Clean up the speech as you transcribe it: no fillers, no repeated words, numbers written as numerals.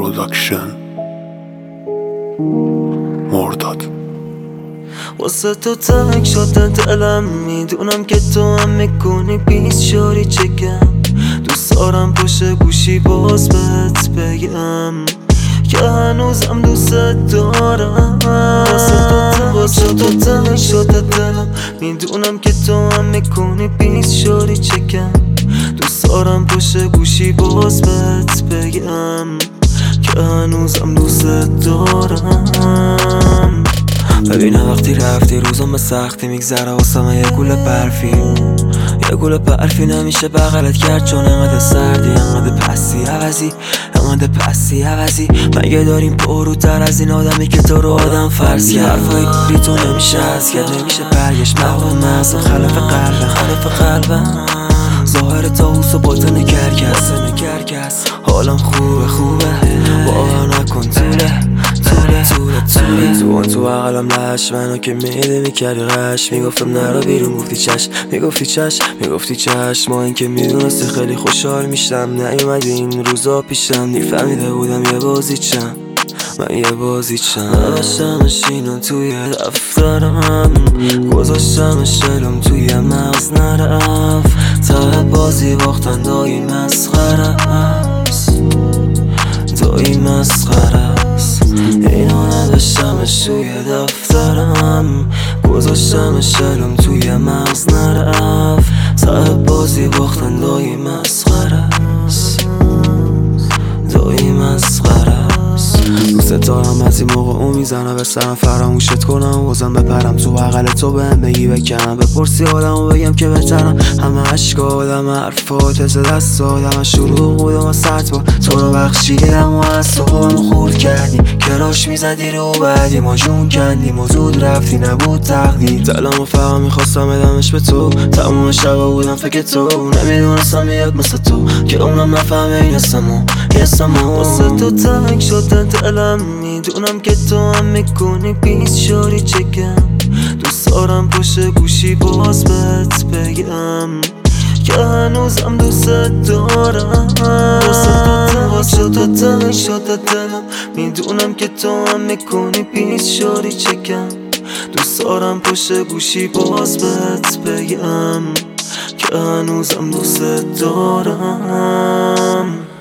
پروداکشن مرداد. واسه تو تنگ شده دلم، میدونم که تو هم میکنی بیس شوری چکم. دوست دارم پشت گوشی باز بهت بگم که هنوزم دوست دارم. واسه تو تنگ شده دلم، میدونم که تو هم میکنی بیس شوری چکم. دوست دارم پشت گوشی باز بهت بگم که هنوزم دوست دارم. ببینم وقتی رفتی روزم به سختی میگذره واسم یه گوله برفی. یه گوله برفی نمیشه بغلت کرد چون انقدر سردی، انقدر پسی عوضی. مگه داریم پروتر از این آدمی که تو رو آدم فرض کرد؟ حرفای بی تو نمیشه از کرد، نمیشه برگشت مغز مغز خلف قلبم. ظاهر تاوس و باطن کرکس حالم خوبه باور نکن طوله تو عقلم لش منو که میده میکردی غش. میگفتم نرو بیرون میگفتی چشم ما این که میدونستی خیلی خوشحال میشم. نیومدی این روزا پیشم، نیفهمیده بودم یه بازیچم. من یه بازیچم نوشتمش اینو توی دفترم، گذاشتمش دلم توی مغز نرفت. ته بازی باختن دایی مسخره است. اینو نداشتمش توی دفترم، گذاشتمش دلم توی مغز نرفت. ته بازی باختن دایی مسخره است. دوست دارم از این موقع اون میزنم به سرم فراموشت کنم، بازم بپرم تو بغل تو بهم بگی بکنم. بپرسی آدمو بگم که بهترم، همه عشق آدم حرفات از دست آدم شروع بودم و سرد با تو رو بخشیدم و از تو هم خورد کردی. کراش میزدی رو بعدی ما جون کندیم و زود رفتی نبود تقدیر. دلمو فقط میخواستم بدمش به تو، تموم شبا بودم فکر تو. نمیدونستم میاد مثل تو که اونم نفهمه این اسمو. واسه تو تنگ شده دلم، میدونم که تو هم میکنی بیس شوری چکم. دوست دارم پشت گوشی باز بهت بگم که هنوزم دوست دارم. واسه تو تنگ شده دلم، میدونم که تو هم میکنی بیس شوری چکم. دوست دارم پشت گوشی باز بهت بگم که هنوزم دوست دارم.